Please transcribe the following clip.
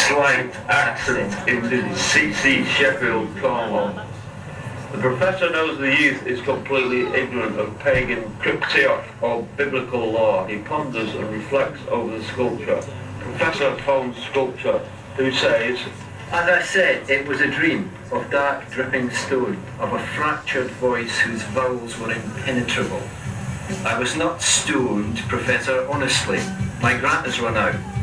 slight accent into the CC Sheffield, Cornwall. The professor knows the youth is completely ignorant of pagan cryptioth or biblical law. He ponders and reflects over the sculpture. Professor Pound's sculpture, who says, "As I said, it was a dream of dark dripping stone, of a fractured voice whose vowels were impenetrable. I was not stoned, Professor, honestly. My grant has run out.